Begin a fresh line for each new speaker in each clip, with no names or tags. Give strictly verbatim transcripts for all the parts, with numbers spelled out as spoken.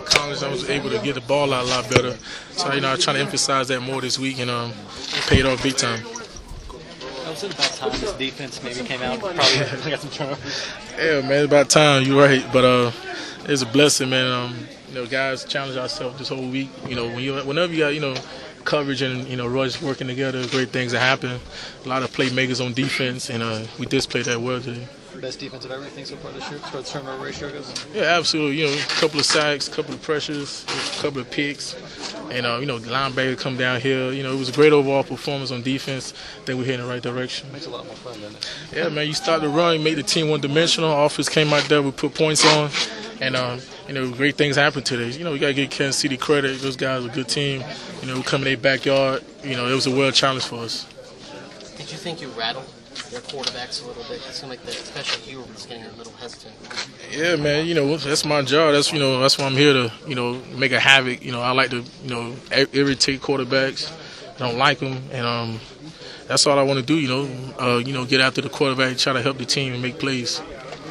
college, I was able to get the ball out a lot better. So, you know, I'm trying to emphasize that more this week, and um, it paid off big time.
Was it about time this defense maybe came out? Probably got some turnovers.
Yeah, man, it's about time. You're right, but uh, it's a blessing, man. Um, you know, guys challenge ourselves this whole week. You know, when you, whenever you got, you know, coverage and, you know, rush working together, great things that happen. A lot of playmakers on defense, and uh, we displayed that well today.
Best defense of everything so far this year, as far as turnover ratio goes?
Yeah, absolutely. You know, a couple of sacks, a couple of pressures, a couple of picks, and uh, you know, the linebacker come down here. You know, it was a great overall performance on defense. I think we're heading in the right direction.
Makes it a lot more fun, doesn't it?
Yeah, man. You start the run, you make the team one-dimensional. Offense came out there, we put points on, and uh, you know, great things happened today. You know, we gotta give Kansas City credit. Those guys are a good team. You know, we come in their backyard. You know, it was a world challenge for us.
Did you think you rattled their quarterbacks a little bit? It seemed like that, especially Hugh was getting a little hesitant.
Yeah, man. You know, that's my job. That's, you know, that's why I'm here to, you know, make a havoc. You know, I like to, you know, irritate quarterbacks. I don't like them, and um, that's all I want to do. You know, uh, you know, get after the quarterback, try to help the team and make plays.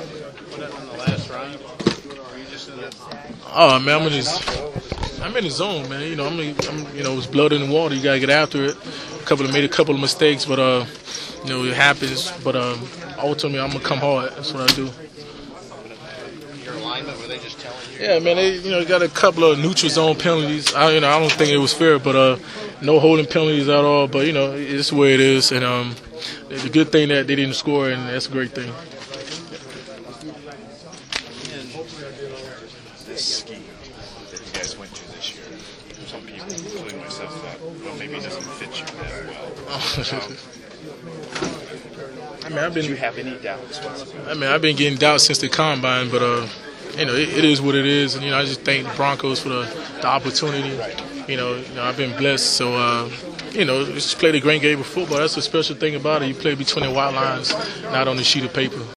Oh man, I'm in this, I'm in the zone, man. You know, I'm, I'm, you know, it's blood in the water. You gotta get after it. A couple of made a couple of mistakes, but uh, you know, it happens. But um, ultimately, I'm gonna come hard. That's what I do.
Your alignment, were they just telling you?
Yeah, man. They, you know, got a couple of neutral zone penalties. I, you know, I don't think it was fair, but uh, no holding penalties at all. But you know, it's the way it is, and um, it's a good thing that they didn't score, and that's a great thing.
This scheme that you guys went to this year, some people, including myself, thought, well, maybe it doesn't fit you that well. Um,
I mean, I've been.
Did you have any doubts?
I mean, I've been getting doubts since the combine, but uh, you know, it, it is what it is, and you know, I just thank the Broncos for the, the opportunity. You know, you know, I've been blessed, so uh, you know, just played a great game of football. That's the special thing about it. You play between the white lines, not on the sheet of paper.